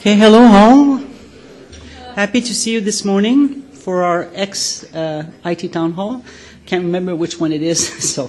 Okay, hello all. Happy to see you this morning for our IT Town Hall. Can't remember which one it is. So,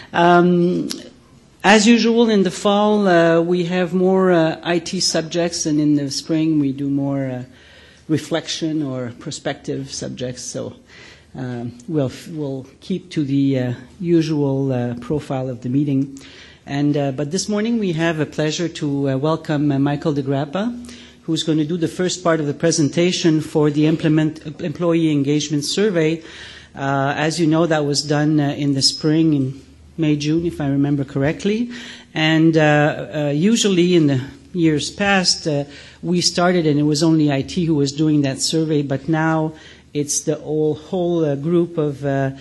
as usual, in the fall we have more IT subjects, and in the spring we do more reflection or prospective subjects. So we'll keep to the usual profile of the meeting. But this morning we have a pleasure to welcome Michael de Grappa, who's going to do the first part of the presentation for the Employee Engagement Survey. As you know, that was done in the spring, in May, June, if I remember correctly. And usually in the years past, we started and it was only IT who was doing that survey, but now it's the whole group of the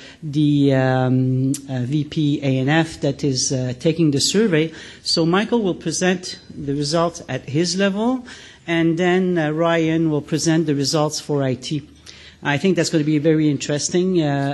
VP ANF that is taking the survey. So Michael will present the results at his level, and then Ryan will present the results for IT. I think that's going to be very interesting.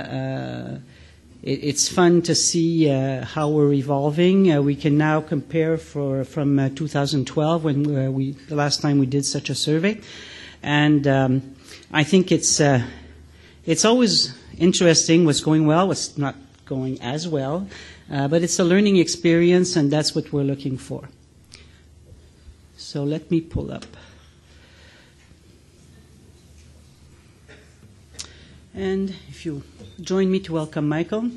It's fun to see how we're evolving. We can now compare from 2012, when the last time we did such a survey, and I think it's always interesting what's going well, what's not going as well, but it's a learning experience, and that's what we're looking for. So let me pull up. And if you join me to welcome Michael.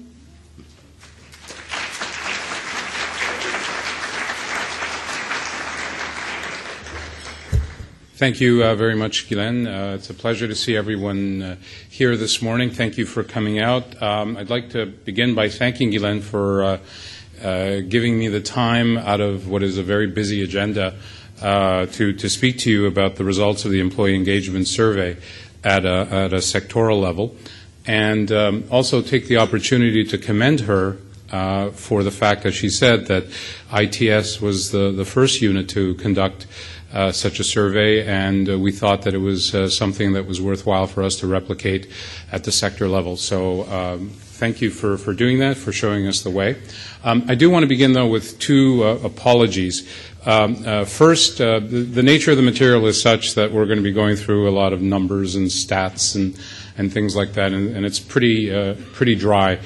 Thank you very much, Guylaine. It's a pleasure to see everyone here this morning. Thank you for coming out. I'd like to begin by thanking Guylaine for giving me the time out of what is a very busy agenda to speak to you about the results of the Employee Engagement Survey at a sectoral level, and also take the opportunity to commend her for the fact that she said that ITS was the first unit to conduct such a survey, and we thought that it was something that was worthwhile for us to replicate at the sector level. So thank you for doing that, for showing us the way. I do want to begin, though, with two apologies. First, the nature of the material is such that we're going to be going through a lot of numbers and stats and things like that, and it's pretty dry.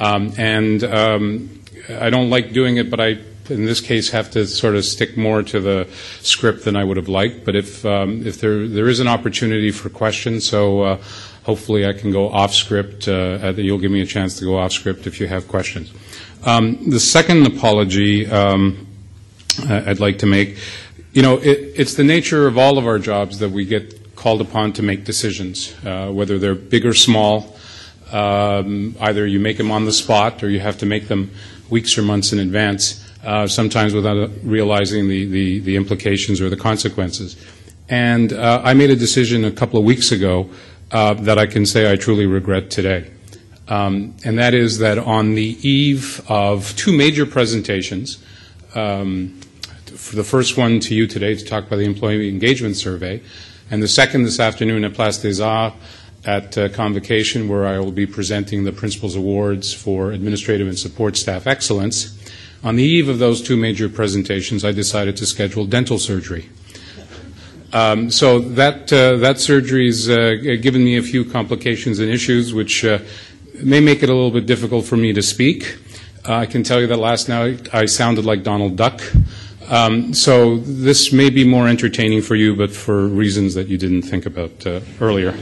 I don't like doing it, but I, in this case, have to sort of stick more to the script than I would have liked. But if there is an opportunity for questions, so hopefully I can go off script. You'll give me a chance to go off script if you have questions. The second apology I'd like to make, it's the nature of all of our jobs that we get called upon to make decisions, whether they're big or small. Either you make them on the spot or you have to make them weeks or months in advance, sometimes without realizing the implications or the consequences. And I made a decision a couple of weeks ago that I can say I truly regret today. And that is that on the eve of two major presentations, for the first one to you today to talk about the Employee Engagement Survey, and the second this afternoon at Place des Arts at Convocation, where I will be presenting the Principals Awards for Administrative and Support Staff Excellence. On the eve of those two major presentations, I decided to schedule dental surgery. So that surgery's given me a few complications and issues, which may make it a little bit difficult for me to speak. I can tell you that last night I sounded like Donald Duck. So this may be more entertaining for you, but for reasons that you didn't think about earlier.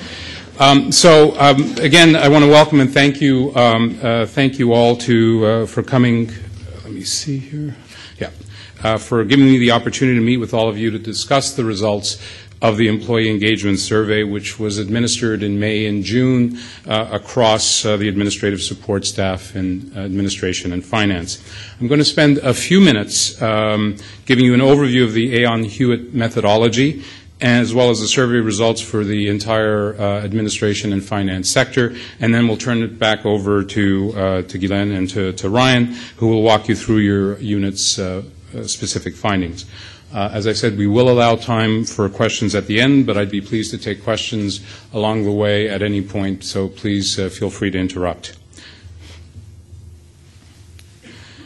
Again, I want to welcome and thank you all for coming. Let me see here. Yeah, for giving me the opportunity to meet with all of you to discuss the results of the Employee Engagement Survey, which was administered in May and June across the administrative support staff in administration and finance. I'm going to spend a few minutes giving you an overview of the Aon Hewitt methodology, as well as the survey results for the entire administration and finance sector, and then we'll turn it back over to Guylaine and to Ryan, who will walk you through your unit's specific findings. As I said, we will allow time for questions at the end, but I'd be pleased to take questions along the way at any point, so please feel free to interrupt.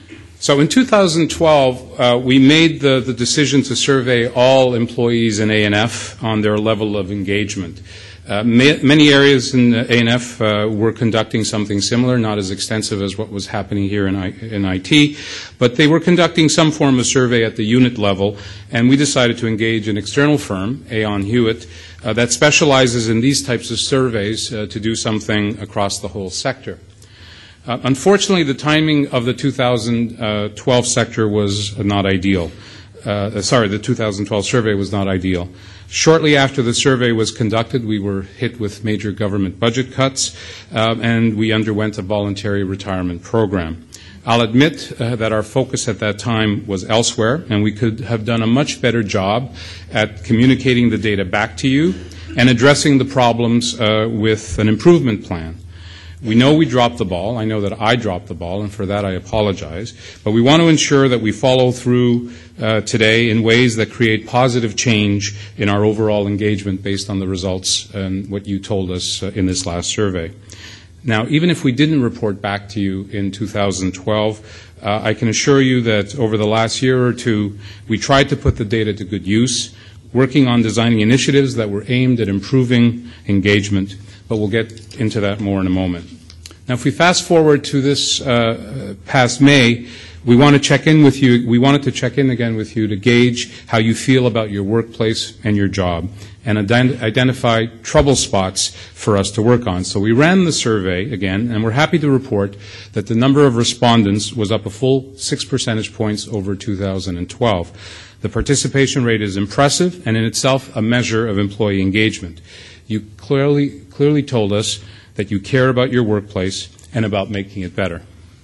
So in 2012, we made the decision to survey all employees in A&F on their level of engagement. Many areas in A&F were conducting something similar, not as extensive as what was happening here in IT, but they were conducting some form of survey at the unit level, and we decided to engage an external firm, Aon Hewitt, that specializes in these types of surveys to do something across the whole sector. Unfortunately, the timing of the 2012 sector was not ideal. The 2012 survey was not ideal. Shortly after the survey was conducted, we were hit with major government budget cuts, and we underwent a voluntary retirement program. I'll admit that our focus at that time was elsewhere, and we could have done a much better job at communicating the data back to you and addressing the problems with an improvement plan. We know we dropped the ball. I know that I dropped the ball, and for that I apologize. But we want to ensure that we follow through today in ways that create positive change in our overall engagement based on the results and what you told us in this last survey. Now, even if we didn't report back to you in 2012, I can assure you that over the last year or two, we tried to put the data to good use, working on designing initiatives that were aimed at improving engagement, but we'll get into that more in a moment. Now, if we fast forward to this past May, we want to check in with you. We wanted to check in again with you to gauge how you feel about your workplace and your job and identify trouble spots for us to work on. So we ran the survey again, and we're happy to report that the number of respondents was up a full 6 percentage points over 2012. The participation rate is impressive and in itself a measure of employee engagement. You clearly told us that you care about your workplace and about making it better.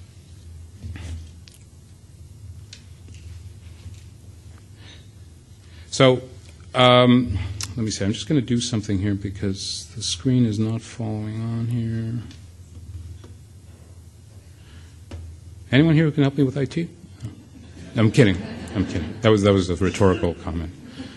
So let me see. I'm just going to do something here because the screen is not following on here. Anyone here who can help me with IT? I'm kidding. That was a rhetorical comment.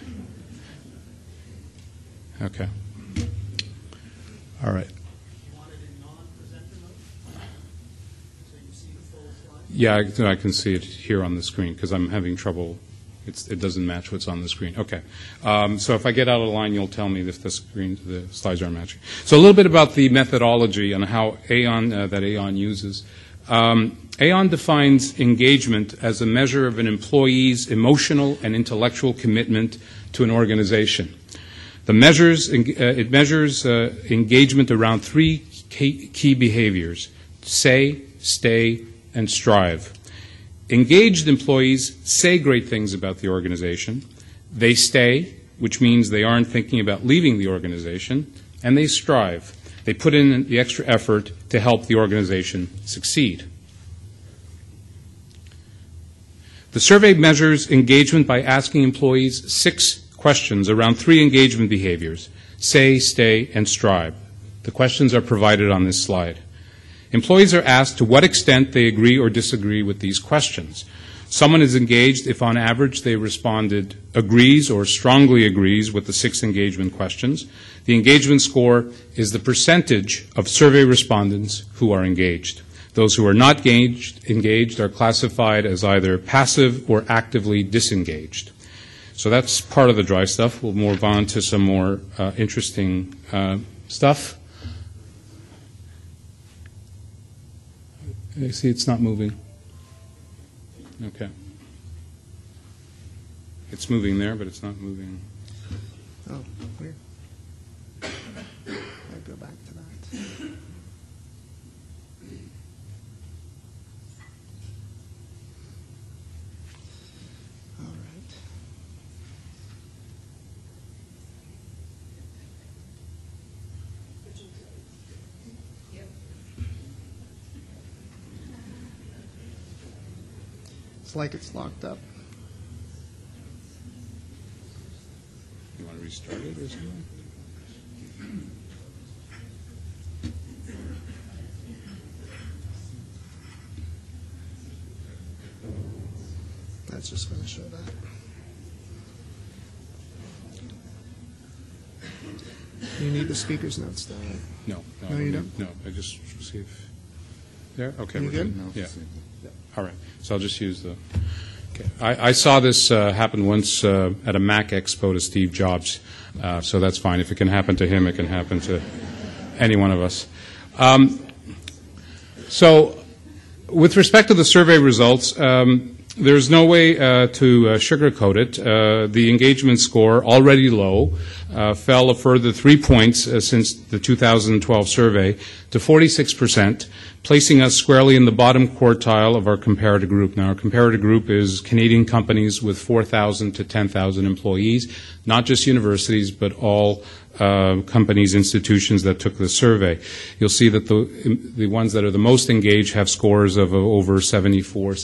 Okay. All right. You want it in non-presenter mode? So you see the full slide? Yeah, I can see it here on the screen because I'm having trouble. It doesn't match what's on the screen. Okay. So if I get out of line, you'll tell me if the slides aren't matching. So a little bit about the methodology and how Aon uses. Aon defines engagement as a measure of an employee's emotional and intellectual commitment to an organization. It measures engagement around three key behaviors: say, stay, and strive. Engaged employees say great things about the organization. They stay, which means they aren't thinking about leaving the organization, and they strive. They put in the extra effort to help the organization succeed. The survey measures engagement by asking employees 6 questions around 3 engagement behaviors: say, stay, and strive. The questions are provided on this slide. Employees are asked to what extent they agree or disagree with these questions. Someone is engaged if on average they responded agrees or strongly agrees with the 6 engagement questions. The engagement score is the percentage of survey respondents who are engaged. Those who are not engaged are classified as either passive or actively disengaged. So that's part of the dry stuff. We'll move on to some more interesting stuff. I see it's not moving. Okay. It's moving there, but it's not moving. Oh, weird. I'll go back to that. All right. It's like it's locked up. You want to restart it or something? That's just going to show that. You need the speaker's notes though, right? No, No, you don't? No, I just see if there. Okay, You we're good? good. Yeah. All right. So I'll just use the. Okay. I saw this happen once at a Mac Expo to Steve Jobs, so that's fine. If it can happen to him, it can happen to any one of us. So, with respect to the survey results, there's no way to sugarcoat it. The engagement score, already low, fell a further 3 points since the 2012 survey to 46%, placing us squarely in the bottom quartile of our comparator group. Now, our comparator group is Canadian companies with 4,000 to 10,000 employees, not just universities, but all companies, institutions that took the survey. You'll see that the ones that are the most engaged have scores of over 74,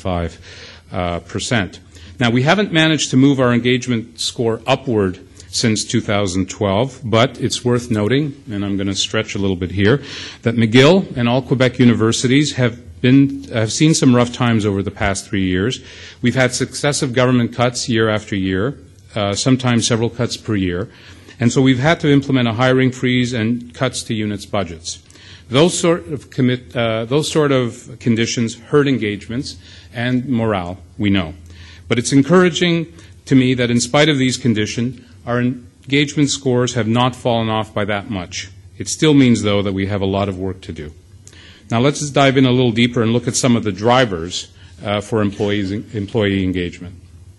75%. Now, we haven't managed to move our engagement score upward since 2012, but it's worth noting, and I'm going to stretch a little bit here, that McGill and all Quebec universities have seen some rough times over the past 3 years. We've had successive government cuts year after year, sometimes several cuts per year. And so we've had to implement a hiring freeze and cuts to units' budgets. Those sort of conditions hurt engagements and morale, we know. But it's encouraging to me that in spite of these conditions, our engagement scores have not fallen off by that much. It still means, though, that we have a lot of work to do. Now let's just dive in a little deeper and look at some of the drivers for employee engagement.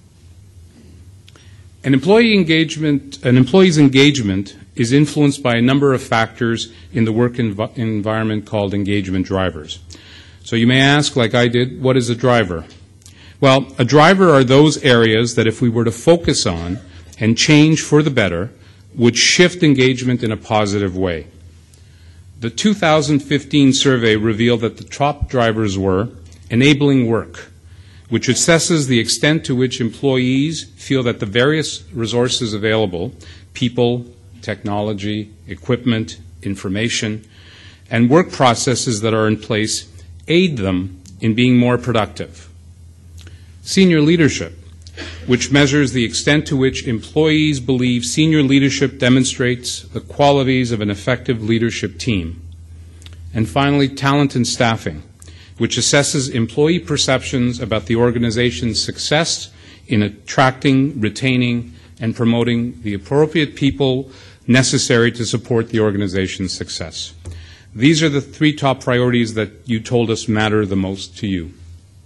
An employee's engagement is influenced by a number of factors in the work environment called engagement drivers. So you may ask, like I did, what is a driver? Well, a driver are those areas that if we were to focus on and change for the better, would shift engagement in a positive way. The 2015 survey revealed that the top drivers were enabling work, which assesses the extent to which employees feel that the various resources available, people, technology, equipment, information, and work processes that are in place aid them in being more productive. Senior leadership, which measures the extent to which employees believe senior leadership demonstrates the qualities of an effective leadership team. And finally, talent and staffing, which assesses employee perceptions about the organization's success in attracting, retaining, and promoting the appropriate people necessary to support the organization's success. These are the 3 top priorities that you told us matter the most to you.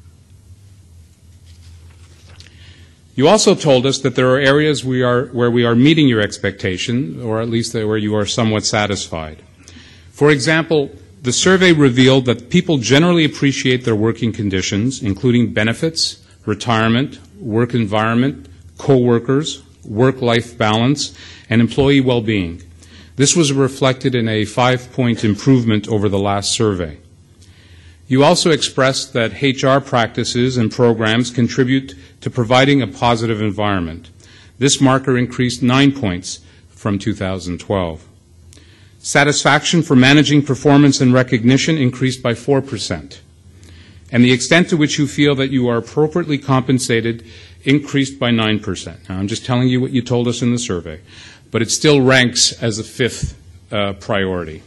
You also told us that there are areas where we are meeting your expectation, or at least where you are somewhat satisfied. For example, the survey revealed that people generally appreciate their working conditions, including benefits, retirement, work environment, co-workers, work-life balance, and employee well-being. This was reflected in a 5-point improvement over the last survey. You also expressed that HR practices and programs contribute to providing a positive environment. This marker increased 9 points from 2012. Satisfaction for managing performance and recognition increased by 4%. And the extent to which you feel that you are appropriately compensated increased by 9%. Now, I'm just telling you what you told us in the survey, but it still ranks as a 5th priority.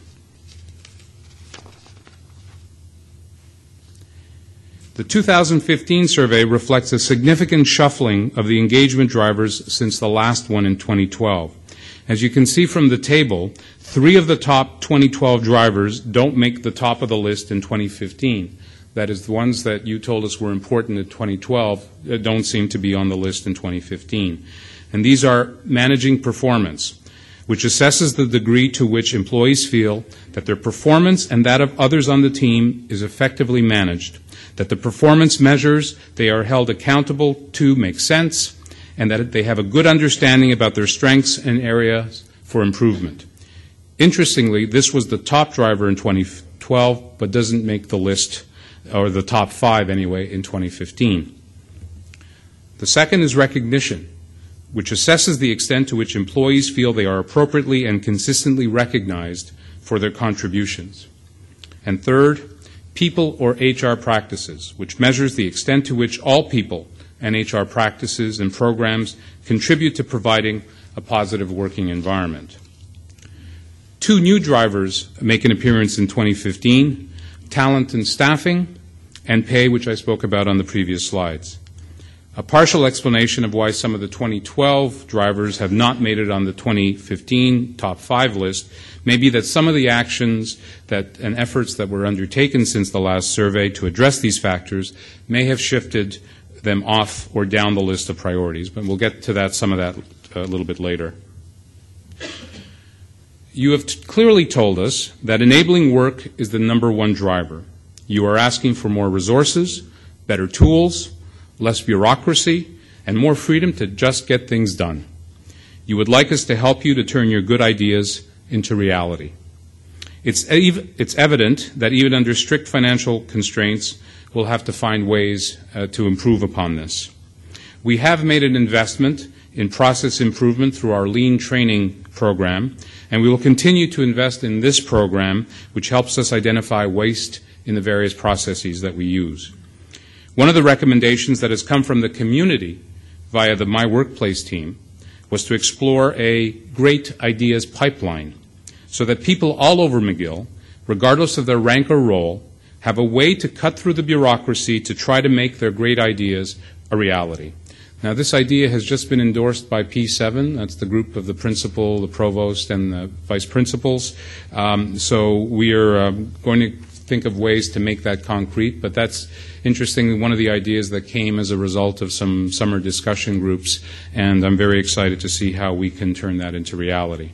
The 2015 survey reflects a significant shuffling of the engagement drivers since the last one in 2012. As you can see from the table, 3 of the top 2012 drivers don't make the top of the list in 2015. That is, the ones that you told us were important in 2012 don't seem to be on the list in 2015. And these are managing performance, which assesses the degree to which employees feel that their performance and that of others on the team is effectively managed, that the performance measures they are held accountable to make sense, and that they have a good understanding about their strengths and areas for improvement. Interestingly, this was the top driver in 2012, but doesn't make the list, or the top 5 anyway, in 2015. The second is recognition, which assesses the extent to which employees feel they are appropriately and consistently recognized for their contributions. And third, people or HR practices, which measures the extent to which all people and HR practices and programs contribute to providing a positive working environment. 2 new drivers make an appearance in 2015, talent and staffing, and pay, which I spoke about on the previous slides. A partial explanation of why some of the 2012 drivers have not made it on the 2015 top 5 list may be that some of the actions and efforts that were undertaken since the last survey to address these factors may have shifted them off or down the list of priorities, but we'll get to some of that a little bit later. You have clearly told us that enabling work is the number one driver. You are asking for more resources, better tools, less bureaucracy, and more freedom to just get things done. You would like us to help you to turn your good ideas into reality. It's evident that even under strict financial constraints, we'll have to find ways to improve upon this. We have made an investment in process improvement through our lean training program, and we will continue to invest in this program, which helps us identify waste in the various processes that we use. One of the recommendations that has come from the community via the My Workplace team was to explore a great ideas pipeline so that people all over McGill, regardless of their rank or role, have a way to cut through the bureaucracy to try to make their great ideas a reality. Now, this idea has just been endorsed by P7. That's the group of the principal, the provost, and the vice principals. So we are going to think of ways to make that concrete, but that's interestingly one of the ideas that came as a result of some summer discussion groups, and I'm very excited to see how we can turn that into reality.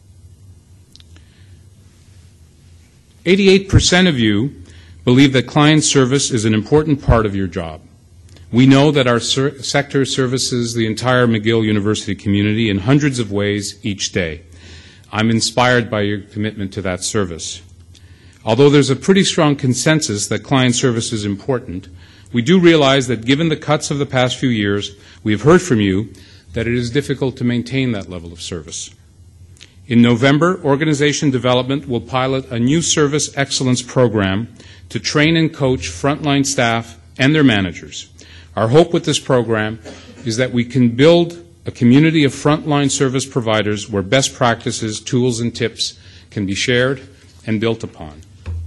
88% of you believe that client service is an important part of your job. We know that our sector services the entire McGill University community in hundreds of ways each day. I'm inspired by your commitment to that service. Although there's a pretty strong consensus that client service is important, we do realize that given the cuts of the past few years, we have heard from you that it is difficult to maintain that level of service. In November, Organization Development will pilot a new service excellence program to train and coach frontline staff and their managers. Our hope with this program is that we can build a community of frontline service providers where best practices, tools, and tips can be shared and built upon.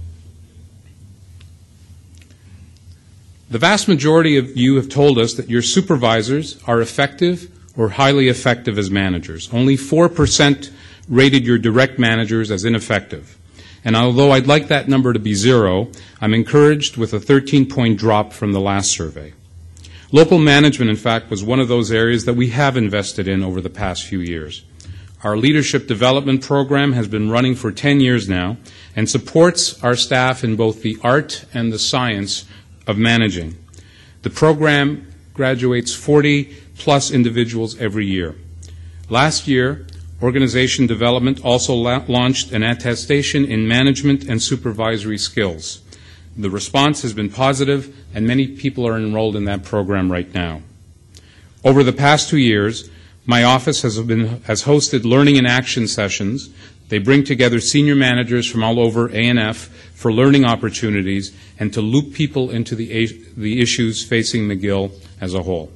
The vast majority of you have told us that your supervisors are effective or highly effective as managers. Only 4% rated your direct managers as ineffective. And although I'd like that number to be 0, I'm encouraged with a 13-point drop from the last survey. Local management, in fact, was one of those areas that we have invested in over the past few years. Our leadership development program has been running for 10 years now and supports our staff in both the art and the science of managing. The program graduates 40-plus individuals every year. Last year, Organization Development also launched an attestation in management and supervisory skills. The response has been positive, and many people are enrolled in that program right now. Over the past 2 years, my office has hosted learning and action sessions. They bring together senior managers from all over A&F for learning opportunities and to loop people into the issues facing McGill as a whole.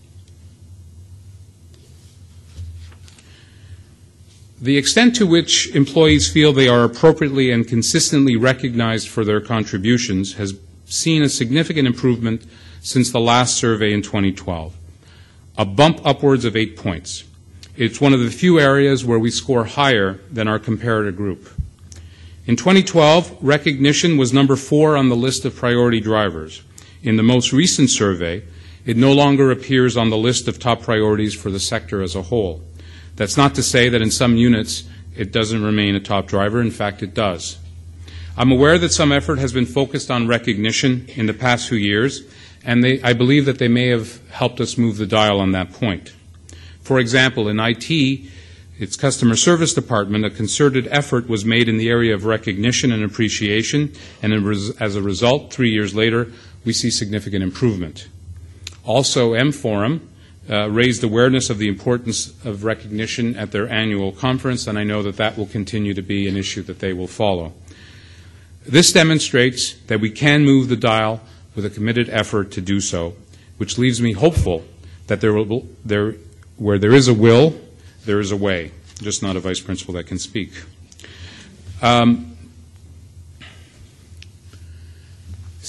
The extent to which employees feel they are appropriately and consistently recognized for their contributions has seen a significant improvement since the last survey in 2012, a bump upwards of 8 points. It's one of the few areas where we score higher than our comparator group. In 2012, recognition was number 4 on the list of priority drivers. In the most recent survey, it no longer appears on the list of top priorities for the sector as a whole. That's not to say that in some units it doesn't remain a top driver. In fact, it does. I'm aware that some effort has been focused on recognition in the past few years, and I believe that they may have helped us move the dial on that point. For example, in IT, its customer service department, a concerted effort was made in the area of recognition and appreciation, and as a result, 3 years later, we see significant improvement. Also, M-Forum raised awareness of the importance of recognition at their annual conference, and I know that that will continue to be an issue that they will follow. This demonstrates that we can move the dial with a committed effort to do so, which leaves me hopeful that where there is a will, there is a way, just not a vice principal that can speak.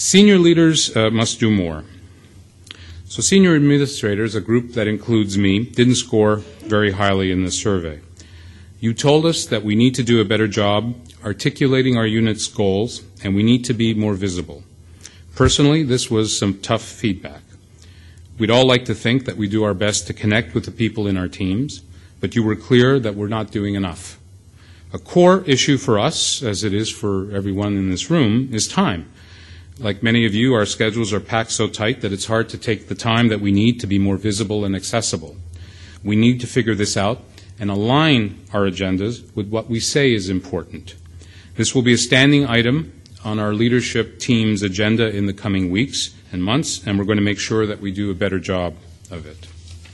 Senior leaders must do more. So senior administrators, a group that includes me, didn't score very highly in this survey. You told us that we need to do a better job articulating our unit's goals, and we need to be more visible. Personally, this was some tough feedback. We'd all like to think that we do our best to connect with the people in our teams, but you were clear that we're not doing enough. A core issue for us, as it is for everyone in this room, is time. Like many of you, our schedules are packed so tight that it's hard to take the time that we need to be more visible and accessible. We need to figure this out and align our agendas with what we say is important. This will be a standing item on our leadership team's agenda in the coming weeks and months, and we're going to make sure that we do a better job of it.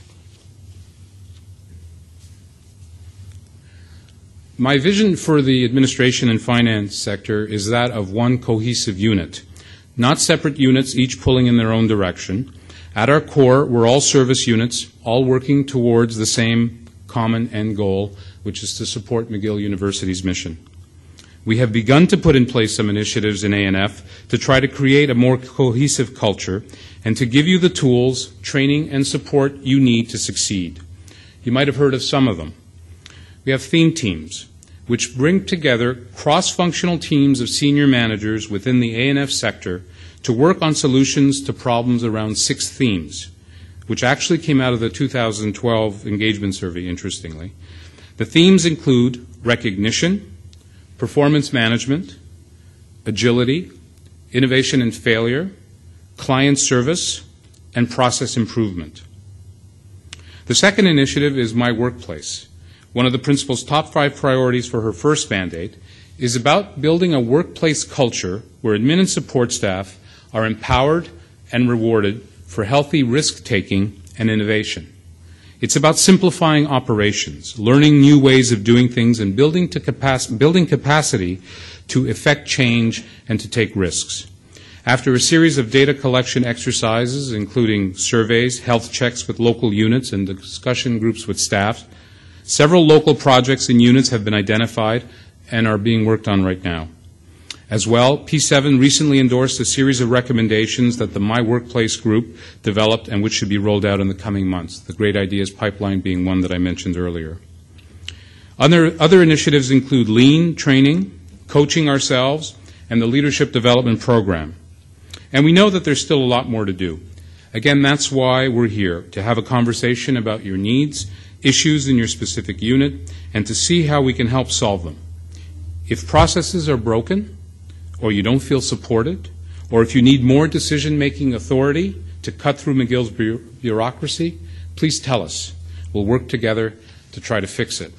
My vision for the administration and finance sector is that of one cohesive unit, not separate units each pulling in their own direction. At our core, we're all service units, all working towards the same common end goal, which is to support McGill University's mission. We have begun to put in place some initiatives in ANF to try to create a more cohesive culture and to give you the tools, training, and support you need to succeed. You might have heard of some of them. We have theme teams, which bring together cross-functional teams of senior managers within the ANF sector to work on solutions to problems around 6 themes, which actually came out of the 2012 engagement survey, interestingly. The themes include recognition, performance management, agility, innovation and failure, client service, and process improvement. The second initiative is My Workplace. One of the principal's top 5 priorities for her first mandate is about building a workplace culture where admin and support staff are empowered and rewarded for healthy risk-taking and innovation. It's about simplifying operations, learning new ways of doing things, and building capacity to effect change and to take risks. After a series of data collection exercises, including surveys, health checks with local units, and discussion groups with staff, several local projects and units have been identified and are being worked on right now. As well, P7 recently endorsed a series of recommendations that the My Workplace group developed and which should be rolled out in the coming months, the Great Ideas Pipeline being one that I mentioned earlier. Other initiatives include lean training, coaching ourselves, and the Leadership Development Program. And we know that there's still a lot more to do. Again, that's why we're here, to have a conversation about your needs, issues in your specific unit, and to see how we can help solve them. If processes are broken, or you don't feel supported, or if you need more decision-making authority to cut through McGill's bureaucracy, please tell us. We'll work together to try to fix it.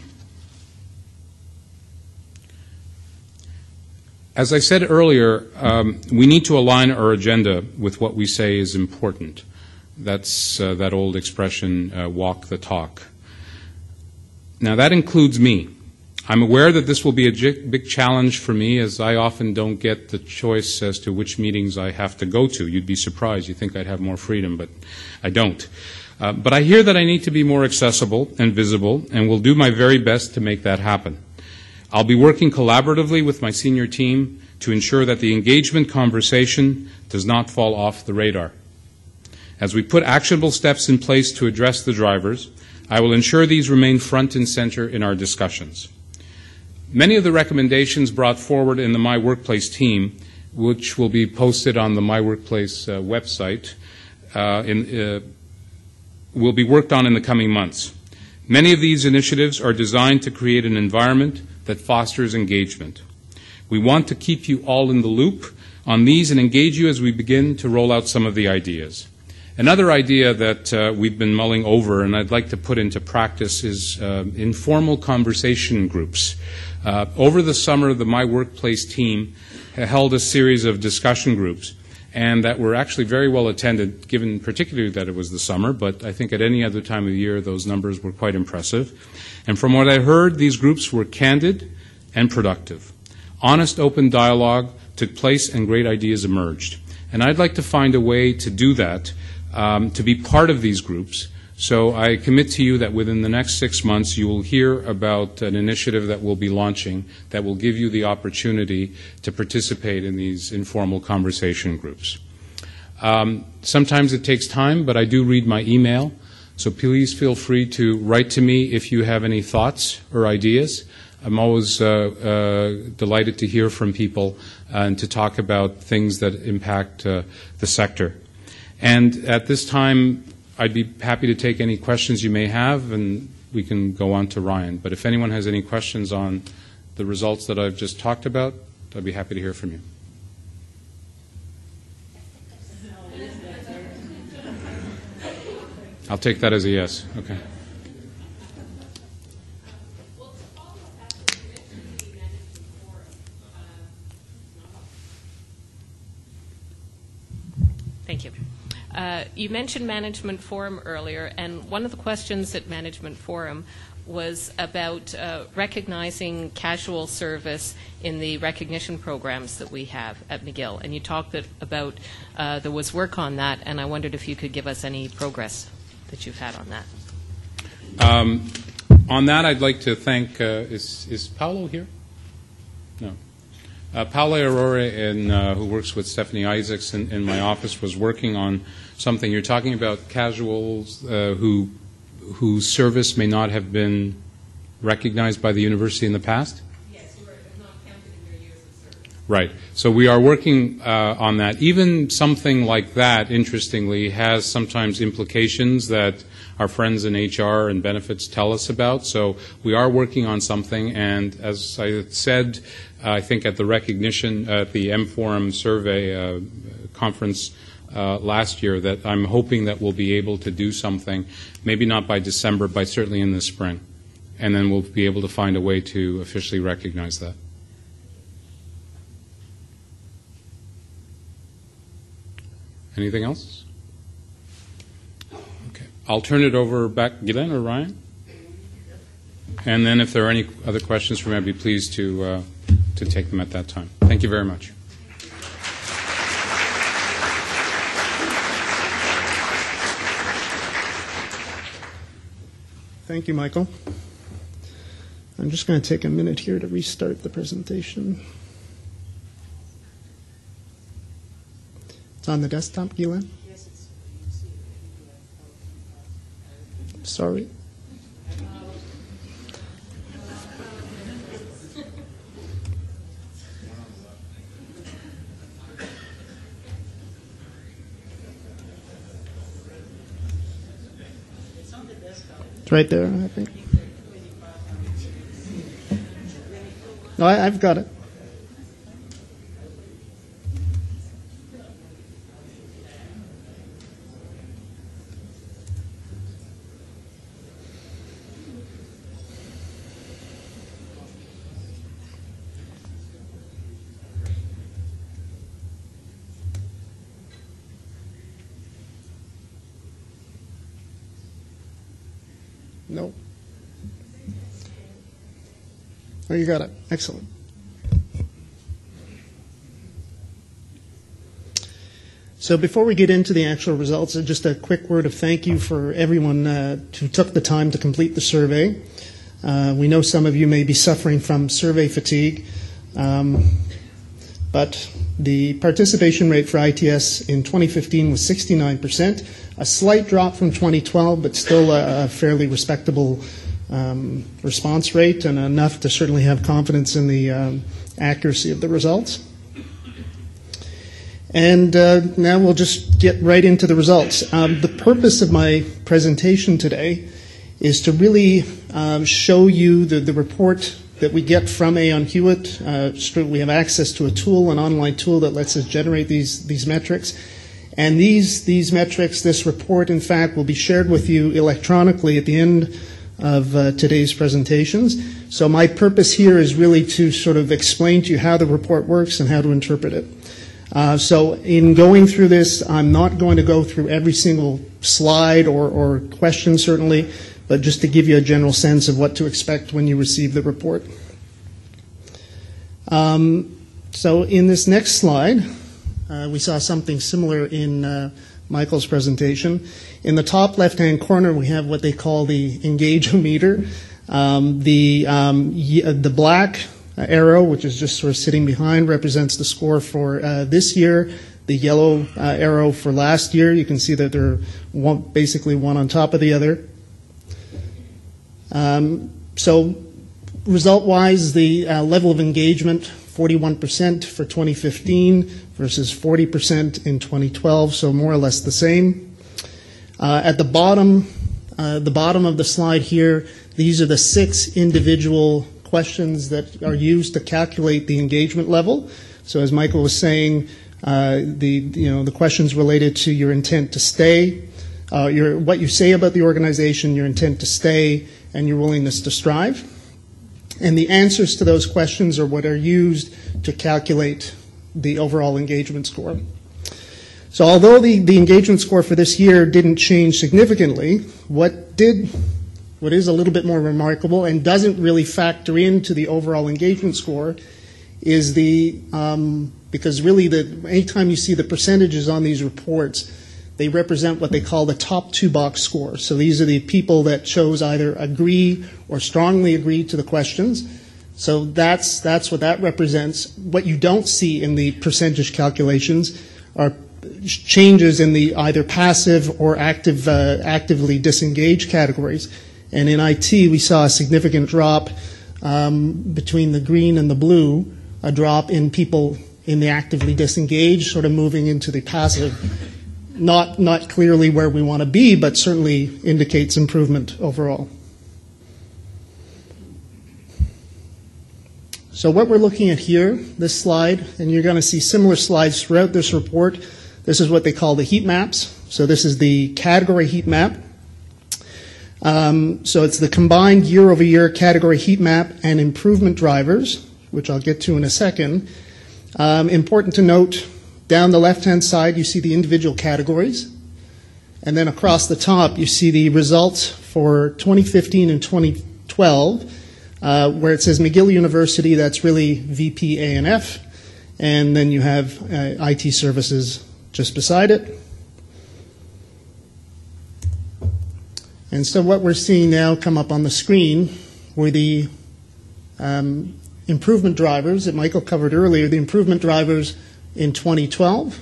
As I said earlier, we need to align our agenda with what we say is important. That's that old expression, walk the talk. Now, that includes me. I'm aware that this will be a big challenge for me, as I often don't get the choice as to which meetings I have to go to. You'd be surprised. You'd think I'd have more freedom, but I don't. But I hear that I need to be more accessible and visible, and will do my very best to make that happen. I'll be working collaboratively with my senior team to ensure that the engagement conversation does not fall off the radar. As we put actionable steps in place to address the drivers, I will ensure these remain front and center in our discussions. Many of the recommendations brought forward in the My Workplace team, which will be posted on the My Workplace website, will be worked on in the coming months. Many of these initiatives are designed to create an environment that fosters engagement. We want to keep you all in the loop on these and engage you as we begin to roll out some of the ideas. Another idea that we've been mulling over and I'd like to put into practice is informal conversation groups. Over the summer, the My Workplace team held a series of discussion groups, and that were actually very well attended, given particularly that it was the summer, but I think at any other time of year those numbers were quite impressive. And from what I heard, these groups were candid and productive. Honest, open dialogue took place and great ideas emerged. And I'd like to find a way to do that, to be part of these groups, So I commit to you that within the next 6 months you will hear about an initiative that we'll be launching that will give you the opportunity to participate in these informal conversation groups. Sometimes it takes time, but I do read my email, so please feel free to write to me if you have any thoughts or ideas. I'm always delighted to hear from people and to talk about things that impact the sector. And at this time, I'd be happy to take any questions you may have, and we can go on to Ryan. But if anyone has any questions on the results that I've just talked about, I'd be happy to hear from you. I'll take that as a yes. Okay. Thank you. You mentioned Management Forum earlier, and one of the questions at Management Forum was about recognizing casual service in the recognition programs that we have at McGill. And you talked about there was work on that, and I wondered if you could give us any progress that you've had on that. On that, I'd like to thank, is Paolo here? No. Paolo Aurora, who works with Stephanie Isaacs in my office, was working on something. You're talking about casuals whose service may not have been recognized by the university in the past? Yes, who are not counted in their years of service. Right. So we are working on that. Even something like that, interestingly, has sometimes implications that our friends in HR and benefits tell us about. So we are working on something, and as I said, I think at the recognition at the M-Forum survey conference last year, that I'm hoping that we'll be able to do something, maybe not by December, but certainly in the spring. And then we'll be able to find a way to officially recognize that. Anything else? Okay. I'll turn it over back, Guylaine or Ryan? And then if there are any other questions from me, I'd be pleased to take them at that time. Thank you very much. Thank you, Michael. I'm just going to take a minute here to restart the presentation. It's on the desktop, Guylaine? Yes, it's Sorry. It's right there, I think. No, I've got it. No. Oh, you got it. Excellent. So before we get into the actual results, just a quick word of thank you for everyone who took the time to complete the survey. We know some of you may be suffering from survey fatigue, but the participation rate for ITS in 2015 was 69%, a slight drop from 2012, but still a fairly respectable response rate and enough to certainly have confidence in the accuracy of the results. And now we'll just get right into the results. The purpose of my presentation today is to really show you the report that we get from Aon Hewitt. We have access to a tool, an online tool that lets us generate these metrics. And these metrics, this report, in fact, will be shared with you electronically at the end of today's presentations. So my purpose here is really to sort of explain to you how the report works and how to interpret it. So in going through this, I'm not going to go through every single slide or question, certainly, but just to give you a general sense of what to expect when you receive the report. So in this next slide, we saw something similar in Michael's presentation. In the top left-hand corner, we have what they call the Engage-O-Meter. The black arrow, which is just sort of sitting behind, represents the score for this year. The yellow arrow for last year. You can see that they're basically one on top of the other. So result-wise, the level of engagement, 41% for 2015 versus 40% in 2012, so more or less the same. At the bottom of the slide here, these are the 6 individual questions that are used to calculate the engagement level. So as Michael was saying, the questions related to your intent to stay, what you say about the organization, your intent to stay, and your willingness to strive. And the answers to those questions are what are used to calculate the overall engagement score. So although the engagement score for this year didn't change significantly, what is a little bit more remarkable and doesn't really factor into the overall engagement score is because really anytime you see the percentages on these reports, they represent what they call the top 2-box score. So these are the people that chose either agree or strongly agree to the questions. So that's what that represents. What you don't see in the percentage calculations are changes in the either passive or actively disengaged categories. And in IT, we saw a significant drop between the green and the blue, a drop in people in the actively disengaged, sort of moving into the passive. Not clearly where we want to be, but certainly indicates improvement overall. So what we're looking at here, this slide, and you're going to see similar slides throughout this report. This is what they call the heat maps. So this is the category heat map. So it's the combined year-over-year category heat map and improvement drivers, which I'll get to in a second. Important to note, down the left-hand side, you see the individual categories. And then across the top, you see the results for 2015 and 2012, where it says McGill University, that's really VP A&F. And then you have IT services just beside it. And so what we're seeing now come up on the screen were the improvement drivers that Michael covered earlier, the improvement drivers in 2012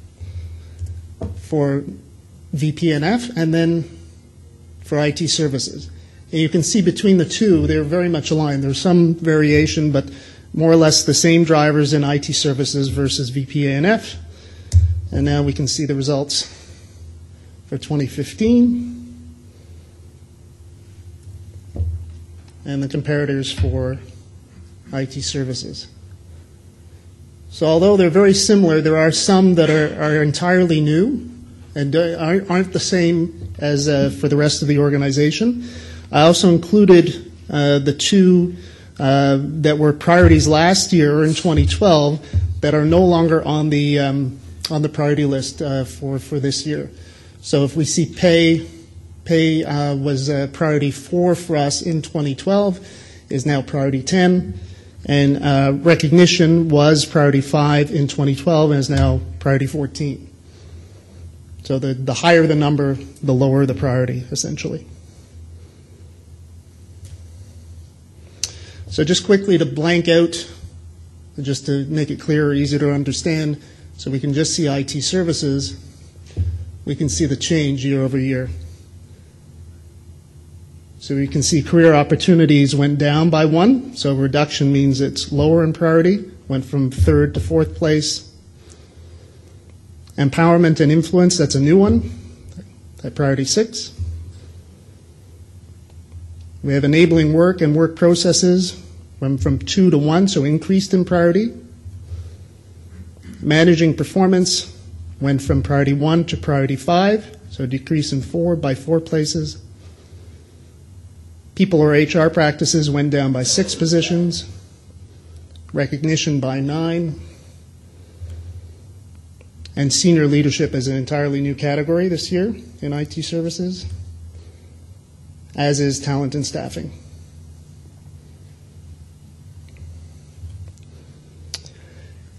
for VPNF and then for IT services. And you can see between the two, they're very much aligned. There's some variation, but more or less the same drivers in IT services versus VPNF. And now we can see the results for 2015 and the comparators for IT services. So although they're very similar, there are some that are entirely new and aren't the same as for the rest of the organization. I also included the two that were priorities last year or in 2012 that are no longer on the priority list for this year. So if we see pay was priority 4 for us in 2012, is now priority 10. And recognition was priority 5 in 2012 and is now priority 14. So the higher the number, the lower the priority, essentially. So just quickly to blank out, just to make it clearer, easier to understand, so we can just see IT services, we can see the change year over year. So we can see career opportunities went down by 1. So reduction means it's lower in priority, went from 3rd to 4th place. Empowerment and influence, that's a new one, at priority 6. We have enabling work and work processes, went from 2 to 1, so increased in priority. Managing performance went from priority 1 to priority 5, so a decrease in 4 by 4 places. People or HR practices went down by 6 positions. Recognition by 9. And senior leadership is an entirely new category this year in IT services, as is talent and staffing.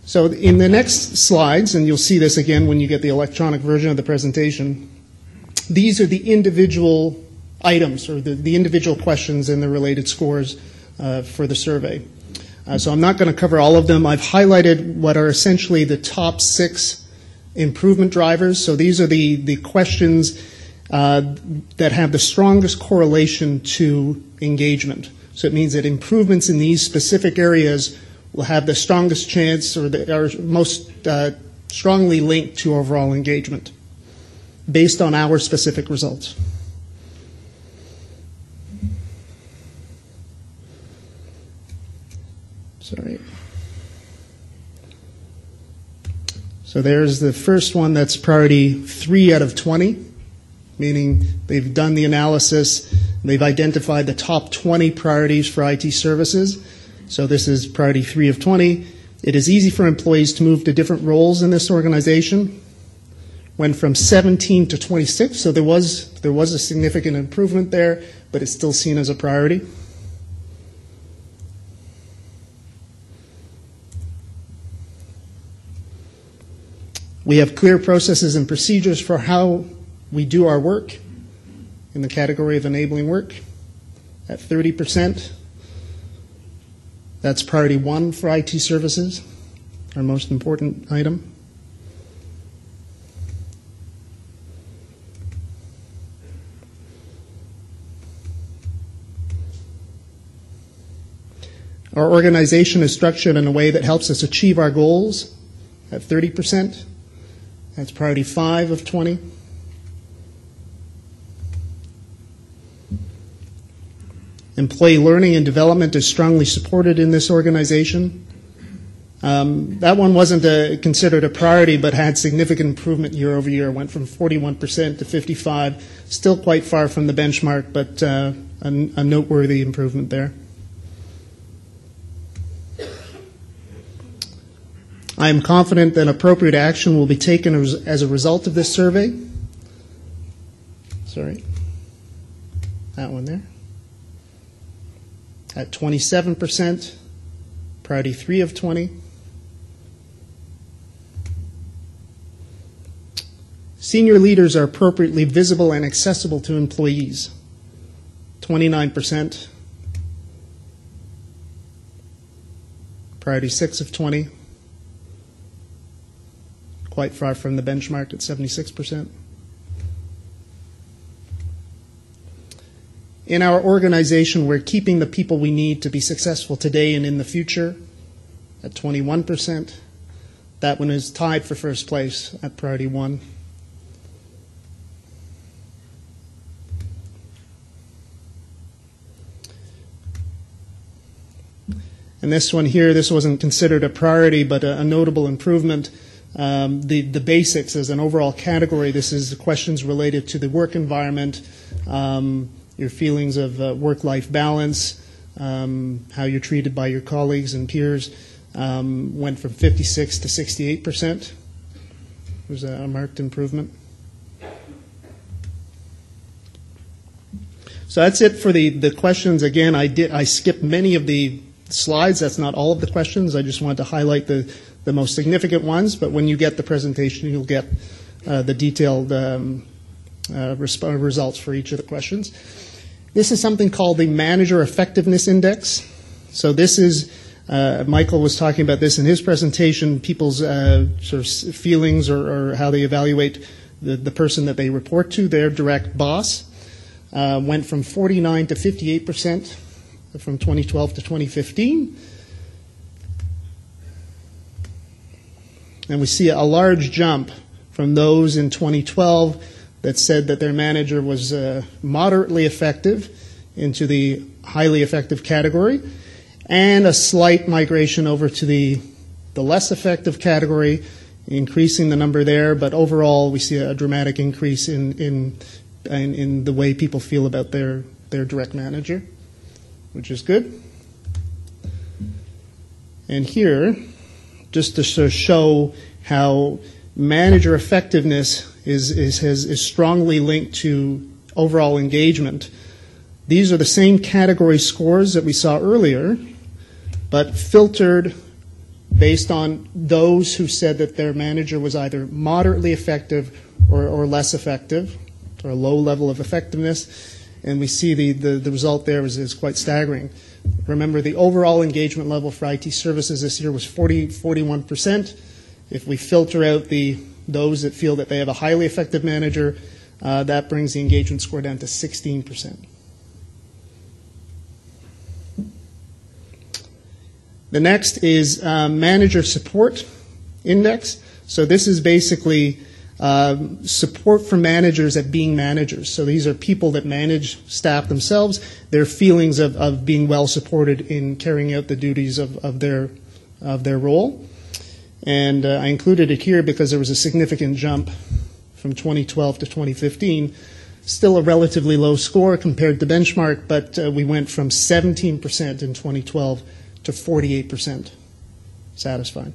So in the next slides, and you'll see this again when you get the electronic version of the presentation, these are the individual items or the individual questions and the related scores for the survey. So I'm not going to cover all of them. I've highlighted what are essentially the top 6 improvement drivers. So these are the questions that have the strongest correlation to engagement. So it means that improvements in these specific areas will have the strongest chance or are most strongly linked to overall engagement based on our specific results. Sorry. So there's the first one that's priority 3 out of 20, meaning they've done the analysis, they've identified the top 20 priorities for IT services. So this is priority 3 of 20. It is easy for employees to move to different roles in this organization. Went from 17 to 26, so there was a significant improvement there, but it's still seen as a priority. We have clear processes and procedures for how we do our work in the category of enabling work at 30%. That's priority 1 for IT services, our most important item. Our organization is structured in a way that helps us achieve our goals at 30%. That's priority 5 of 20. Employee learning and development is strongly supported in this organization. That one wasn't considered a priority, but had significant improvement year over year. Went from 41% to 55%. Still quite far from the benchmark, but a noteworthy improvement there. I am confident that appropriate action will be taken as a result of this survey. Sorry, that one there. At 27%, priority 3 of 20. Senior leaders are appropriately visible and accessible to employees, 29%. Priority 6 of 20. Quite far from the benchmark at 76%. In our organization, we're keeping the people we need to be successful today and in the future at 21%. That one is tied for first place at priority 1. And this one here, this wasn't considered a priority, but a notable improvement. The basics as an overall category, this is questions related to the work environment, your feelings of work-life balance, how you're treated by your colleagues and peers, went from 56 to 68%. It was a marked improvement. So that's it for the questions. Again, I skipped many of the slides. That's not all of the questions. I just wanted to highlight the most significant ones, but when you get the presentation, you'll get the detailed results for each of the questions. This is something called the Manager Effectiveness Index. So this is, Michael was talking about this in his presentation, people's sort of feelings or how they evaluate the person that they report to, their direct boss. Went from 49 to 58% from 2012 to 2015. And we see a large jump from those in 2012 that said that their manager was moderately effective into the highly effective category, and a slight migration over to the less effective category, increasing the number there. But overall, we see a dramatic increase in the way people feel about their direct manager, which is good. And here, just to sort of show how manager effectiveness is strongly linked to overall engagement. These are the same category scores that we saw earlier, but filtered based on those who said that their manager was either moderately effective or less effective, or a low level of effectiveness. And we see the result there is quite staggering. Remember, the overall engagement level for IT services this year was 41%. If we filter out those that feel that they have a highly effective manager, that brings the engagement score down to 16%. The next is Manager Support Index. So this is basically support for managers at being managers. So these are people that manage staff themselves, their feelings of being well supported in carrying out the duties of their role. And I included it here because there was a significant jump from 2012 to 2015. Still a relatively low score compared to benchmark, but we went from 17% in 2012 to 48% satisfied.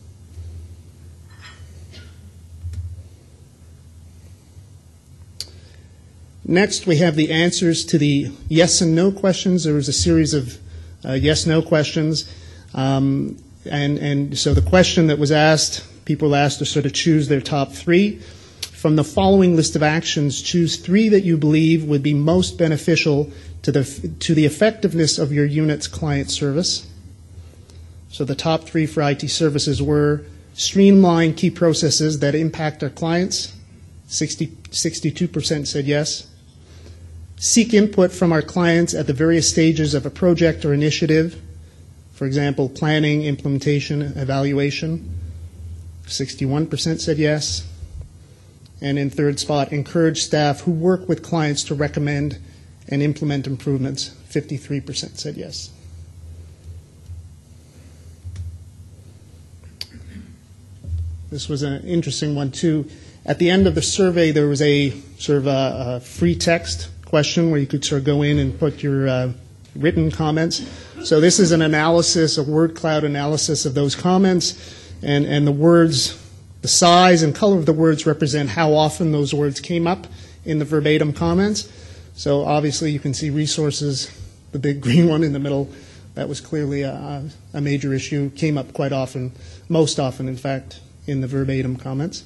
Next, we have the answers to the yes and no questions. There was a series of yes-no questions. And so the question that was asked, people were asked to sort of choose their top three. From the following list of actions, choose three that you believe would be most beneficial to the effectiveness of your unit's client service. So the top three for IT services were streamline key processes that impact our clients. 62% said yes. Seek input from our clients at the various stages of a project or initiative. For example, planning, implementation, evaluation. 61% said yes. And in third spot, encourage staff who work with clients to recommend and implement improvements. 53% said yes. This was an interesting one too. At the end of the survey, there was a sort of a free text question where you could sort of go in and put your written comments. So this is an analysis, a word cloud analysis of those comments, and the words, the size and color of the words represent how often those words came up in the verbatim comments. So obviously you can see resources, the big green one in the middle, that was clearly a major issue, came up quite often, most often in fact, in the verbatim comments.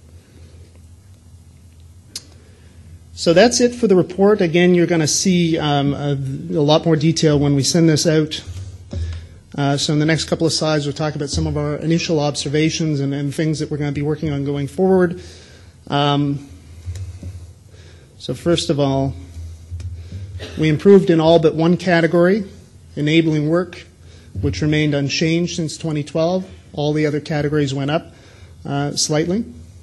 So that's it for the report. Again, you're going to see a lot more detail when we send this out. So in the next couple of slides, we'll talk about some of our initial observations and things that we're going to be working on going forward. So first of all, we improved in all but one category, enabling work, which remained unchanged since 2012. All the other categories went up slightly.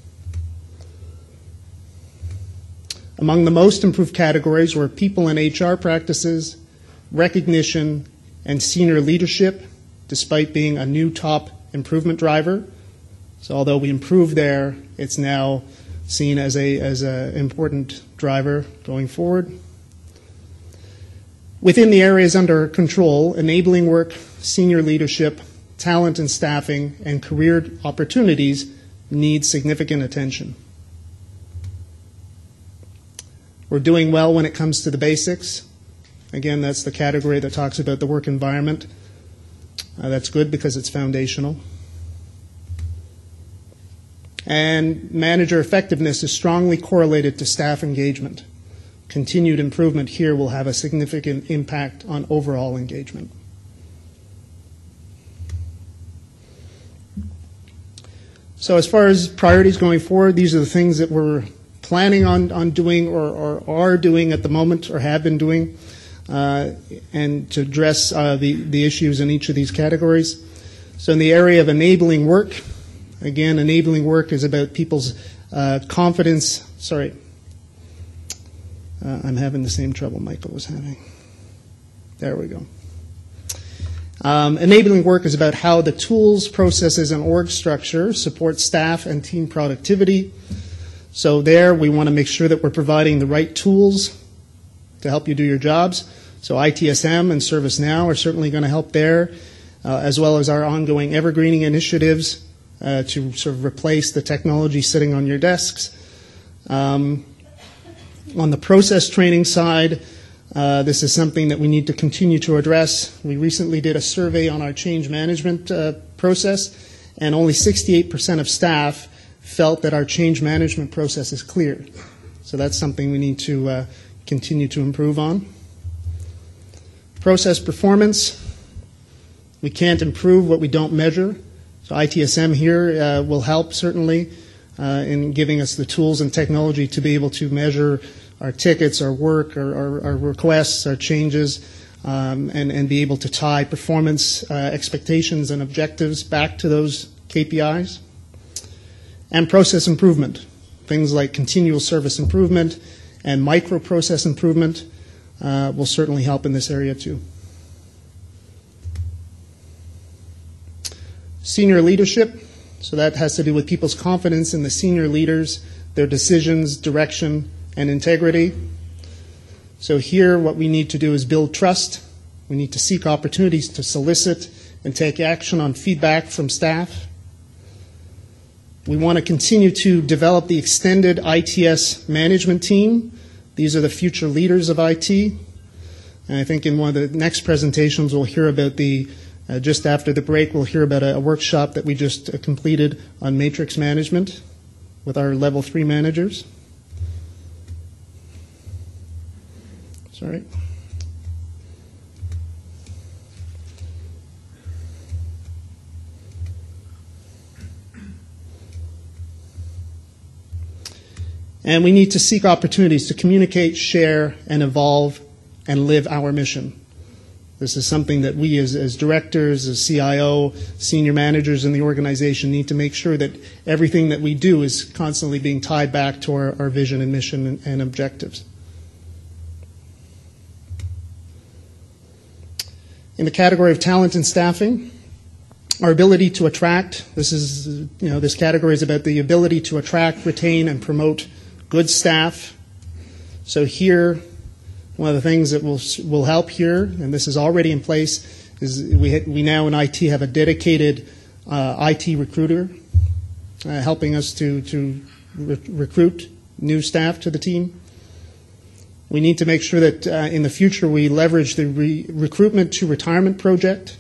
Among the most improved categories were people and HR practices, recognition, and senior leadership, despite being a new top improvement driver. So although we improved there, it's now seen as an important driver going forward. Within the areas under control, enabling work, senior leadership, talent and staffing, and career opportunities need significant attention. We're doing well when it comes to the basics. Again, that's the category that talks about the work environment. That's good because it's foundational. And manager effectiveness is strongly correlated to staff engagement. Continued improvement here will have a significant impact on overall engagement. So as far as priorities going forward, these are the things that we're planning on doing or are doing at the moment or have been doing, and to address the issues in each of these categories. So in the area of enabling work, again, enabling work is about people's confidence. Sorry, I'm having the same trouble Michael was having. There we go. Enabling work is about how the tools, processes, and org structure support staff and team productivity. So there we want to make sure that we're providing the right tools to help you do your jobs. So ITSM and ServiceNow are certainly going to help there, as well as our ongoing evergreening initiatives to sort of replace the technology sitting on your desks. On the process training side, this is something that we need to continue to address. We recently did a survey on our change management process, and only 68% of staff felt that our change management process is clear. So that's something we need to continue to improve on. Process performance. We can't improve what we don't measure. So ITSM here will help certainly in giving us the tools and technology to be able to measure our tickets, our work, our requests, our changes, and be able to tie performance expectations and objectives back to those KPIs. And process improvement, things like continual service improvement and micro-process improvement will certainly help in this area too. Senior leadership, so that has to do with people's confidence in the senior leaders, their decisions, direction, and integrity. So here what we need to do is build trust. We need to seek opportunities to solicit and take action on feedback from staff. We want to continue to develop the extended ITS management team. These are the future leaders of IT. And I think in one of the next presentations we'll hear about just after the break, we'll hear about a workshop that we just completed on matrix management with our level 3 managers. Sorry. And we need to seek opportunities to communicate, share, and evolve and live our mission. This is something that we as directors, as CIO, senior managers in the organization need to make sure that everything that we do is constantly being tied back to our vision and mission and objectives. In the category of talent and staffing, our ability to attract, this category is about the ability to attract, retain, and promote good staff. So here, one of the things that will help here, and this is already in place, is we now in IT have a dedicated IT recruiter helping us to recruit new staff to the team. We need to make sure that in the future we leverage the recruitment to retirement project.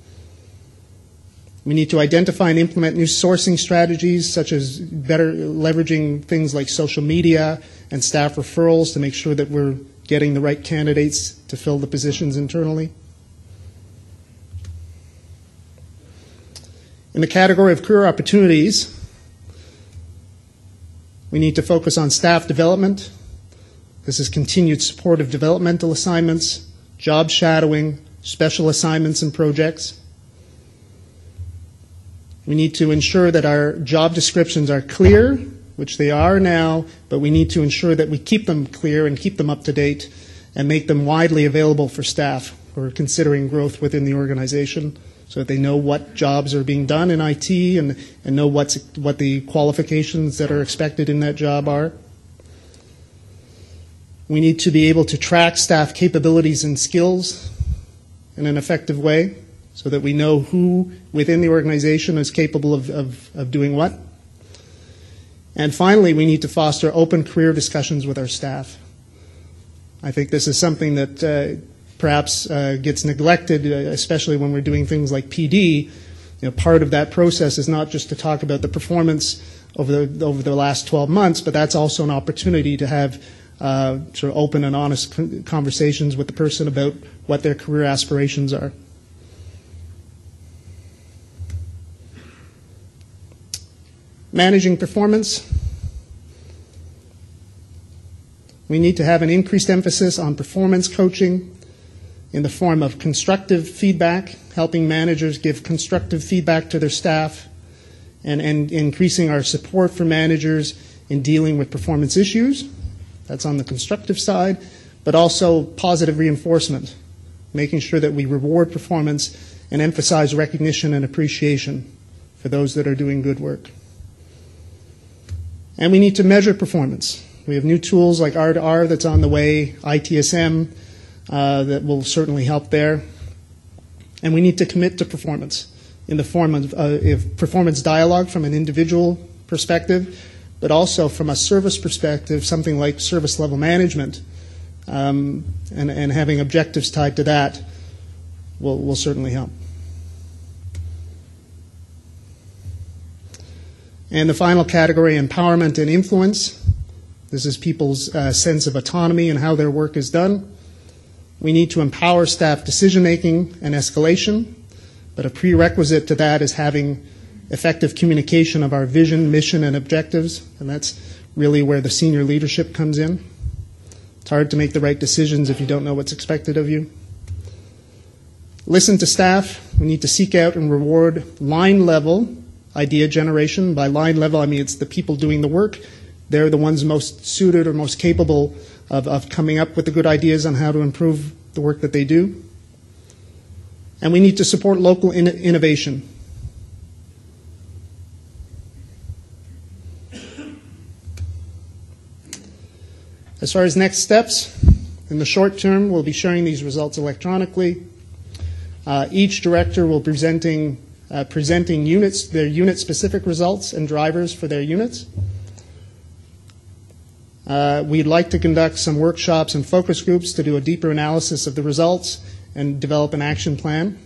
We need to identify and implement new sourcing strategies, such as better leveraging things like social media and staff referrals to make sure that we're getting the right candidates to fill the positions internally. In the category of career opportunities, we need to focus on staff development. This is continued support of developmental assignments, job shadowing, special assignments and projects. We need to ensure that our job descriptions are clear, which they are now, but we need to ensure that we keep them clear and keep them up to date and make them widely available for staff who are considering growth within the organization so that they know what jobs are being done in IT and know what the qualifications that are expected in that job are. We need to be able to track staff capabilities and skills in an effective way so that we know who within the organization is capable of doing what. And finally, we need to foster open career discussions with our staff. I think this is something that perhaps gets neglected, especially when we're doing things like PD. Part of that process is not just to talk about the performance over the last 12 months, but that's also an opportunity to have sort of open and honest conversations with the person about what their career aspirations are. Managing performance. We need to have an increased emphasis on performance coaching in the form of constructive feedback, helping managers give constructive feedback to their staff, and increasing our support for managers in dealing with performance issues. That's on the constructive side, but also positive reinforcement, making sure that we reward performance and emphasize recognition and appreciation for those that are doing good work. And we need to measure performance. We have new tools like R2R that's on the way, ITSM that will certainly help there. And we need to commit to performance in the form of performance dialogue from an individual perspective, but also from a service perspective, something like service level management, and having objectives tied to that will certainly help. And the final category, empowerment and influence. This is people's sense of autonomy and how their work is done. We need to empower staff decision-making and escalation, but a prerequisite to that is having effective communication of our vision, mission, and objectives, and that's really where the senior leadership comes in. It's hard to make the right decisions if you don't know what's expected of you. Listen to staff. We need to seek out and reward line-level idea generation. By line level, I mean it's the people doing the work. They're the ones most suited or most capable of coming up with the good ideas on how to improve the work that they do. And we need to support local innovation. As far as next steps, in the short term, we'll be sharing these results electronically. Each director will be presenting units, their unit-specific results and drivers for their units. We'd like to conduct some workshops and focus groups to do a deeper analysis of the results and develop an action plan.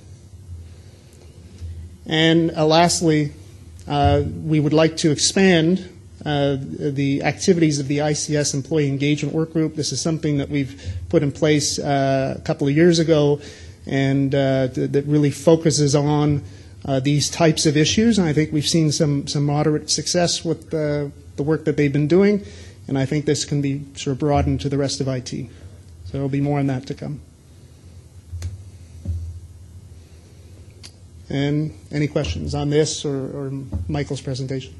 And lastly, we would like to expand the activities of the ICS Employee Engagement Work Group. This is something that we've put in place a couple of years ago, and that really focuses on these types of issues. And I think we've seen some moderate success with the work that they've been doing, and I think this can be sort of broadened to the rest of IT. So there will be more on that to come. And any questions on this or Michael's presentation?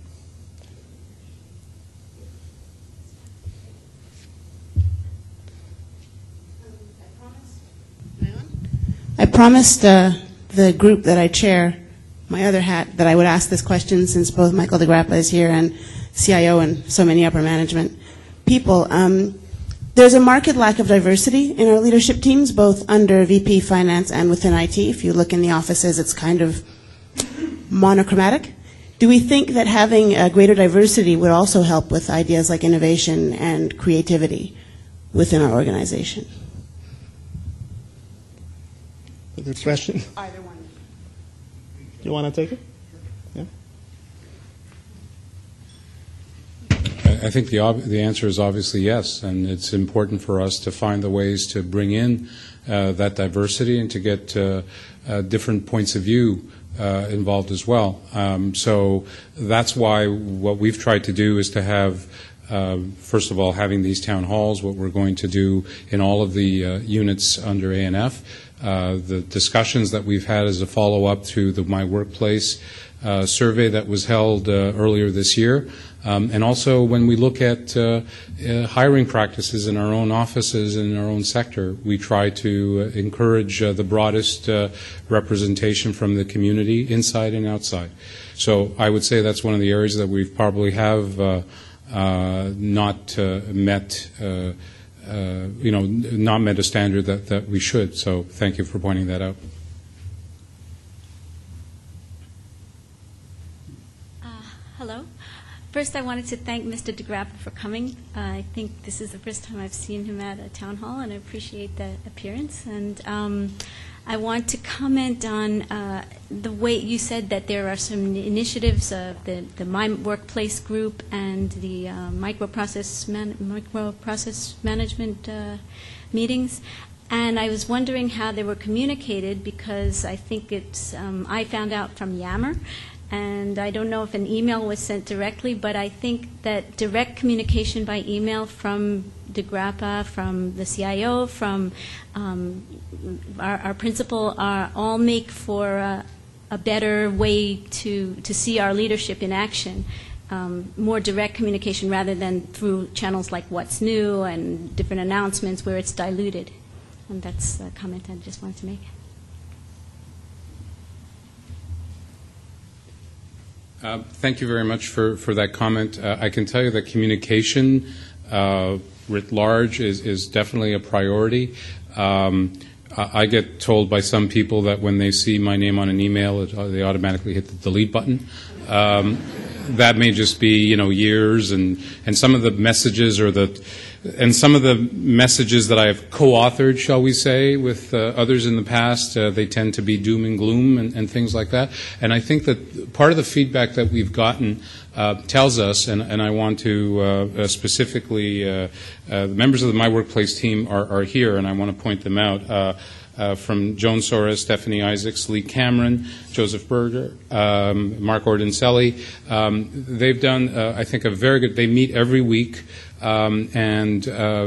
I promised the group that I chair, my other hat, that I would ask this question since both Michael DeGrappa is here and CIO and so many upper management people. There's a marked lack of diversity in our leadership teams, both under VP Finance and within IT. If you look in the offices, it's kind of monochromatic. Do we think that having a greater diversity would also help with ideas like innovation and creativity within our organization? Good question. Either one. You want to take it? Yeah. I think the answer is obviously yes, and it's important for us to find the ways to bring in that diversity and to get different points of view involved as well. So that's why what we've tried to do is to have, first of all, having these town halls, what we're going to do in all of the units under ANF, the discussions that we've had as a follow-up to the My Workplace survey that was held earlier this year. And also when we look at hiring practices in our own offices and in our own sector, we try to encourage the broadest representation from the community, inside and outside. So I would say that's one of the areas that we probably have not met, not met a standard that we should. So thank you for pointing that out. Hello. First, I wanted to thank Mr. DeGrappa for coming. I think this is the first time I've seen him at a town hall, and I appreciate the appearance. And I want to comment on the way you said that there are some initiatives of the My Workplace group and the microprocess management meetings. And I was wondering how they were communicated, because I think it's, I found out from Yammer, and I don't know if an email was sent directly, but I think that direct communication by email from DeGrappa, from the CIO, from our principal, all make for a better way to see our leadership in action. More direct communication rather than through channels like What's New and different announcements where it's diluted. And that's a comment I just wanted to make. Thank you very much for that comment. I can tell you that communication writ large is definitely a priority. I get told by some people that when they see my name on an email, they automatically hit the delete button. That may just be, years, and some of the messages or the and some of the messages that I have co-authored, shall we say, with others in the past, they tend to be doom and gloom and things like that. And I think that part of the feedback that we've gotten tells us, and I want to specifically, the members of the My Workplace team are here, and I want to point them out. From Joan Soros, Stephanie Isaacs, Lee Cameron, Joseph Berger, Mark Ordenselli. They've done, I think, a very good, they meet every week and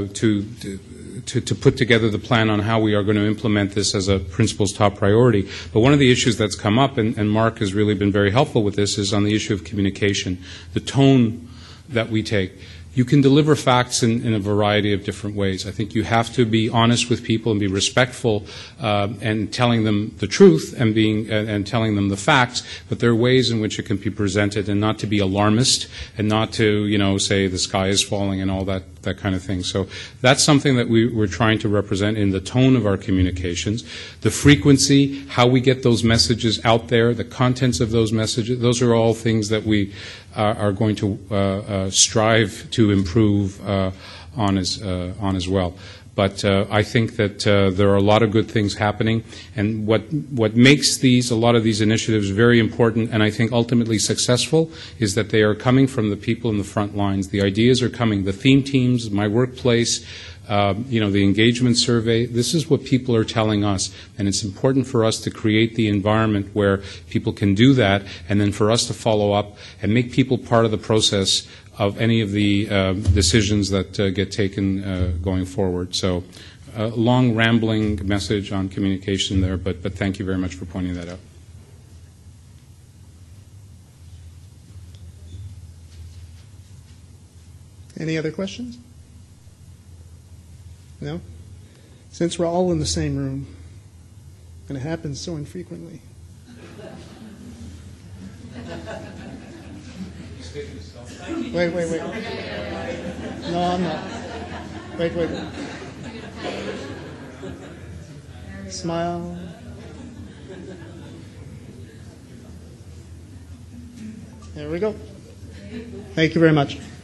to put together the plan on how we are going to implement this as a principal's top priority. But one of the issues that's come up, and Mark has really been very helpful with this, is on the issue of communication, the tone that we take. You can deliver facts in a variety of different ways. I think you have to be honest with people and be respectful and telling them the truth and telling them the facts, but there are ways in which it can be presented, and not to be alarmist and not to, say the sky is falling and all that kind of thing. So that's something that we're trying to represent in the tone of our communications. The frequency, how we get those messages out there, the contents of those messages, those are all things that we are going to strive to improve on as well. But I think that there are a lot of good things happening, and what makes a lot of these initiatives very important and I think ultimately successful is that they are coming from the people in the front lines. The ideas are coming. The theme teams, My Workplace, the engagement survey, this is what people are telling us, and it's important for us to create the environment where people can do that, and then for us to follow up and make people part of the process of any of the decisions that get taken going forward. So a long, rambling message on communication there, but thank you very much for pointing that out. Any other questions? No? Since we're all in the same room, and it happens so infrequently. Wait. No, I'm not. Wait. Smile. There we go. Thank you very much.